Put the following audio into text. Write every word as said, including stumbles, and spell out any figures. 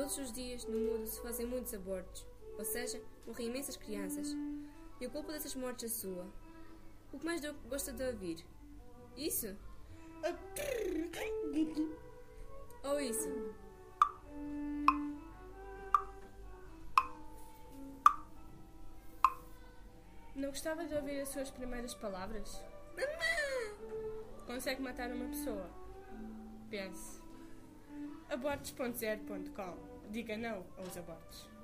Todos os dias, no mundo, se fazem muitos abortos. Ou seja, morrem imensas crianças. E a culpa dessas mortes é sua. O que mais gosta de ouvir? Isso? Ou isso? Não gostava de ouvir as suas primeiras palavras? Mamã! Consegue matar uma pessoa? Pense. abortos ponto zero ponto com. Diga não aos abortos.